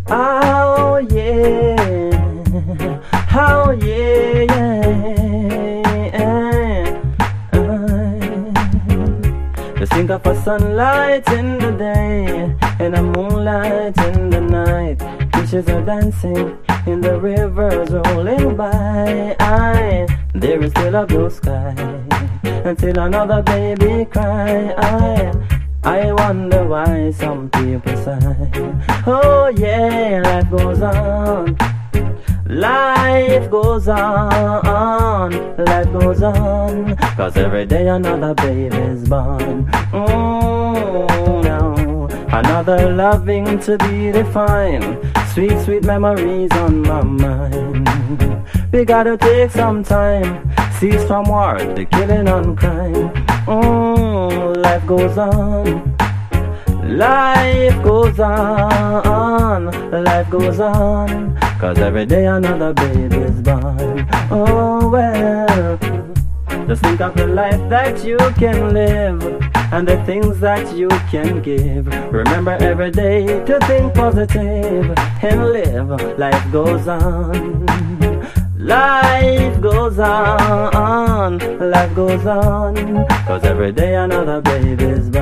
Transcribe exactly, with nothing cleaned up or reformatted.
Oh yeah, oh yeah, yeah. Just think of a sunlight in the day and a moonlight in the night. Fishes are dancing in the rivers rolling by. I, there is still a blue sky until another baby cry. I, I wonder why some people sigh. Oh yeah, life goes on. Life goes on, life goes on, 'cause every day another baby's born. Oh no, another loving to be defined. Sweet, sweet memories on my mind. We gotta take some time, cease from war, the killing and crime. Oh, life goes on. Life goes on, life goes on, 'cause every day another baby's born. Oh well, just think of the life that you can live and the things that you can give. Remember every day to think positive and live. Life goes on. Life goes on, life goes on, 'cause every day another baby's born.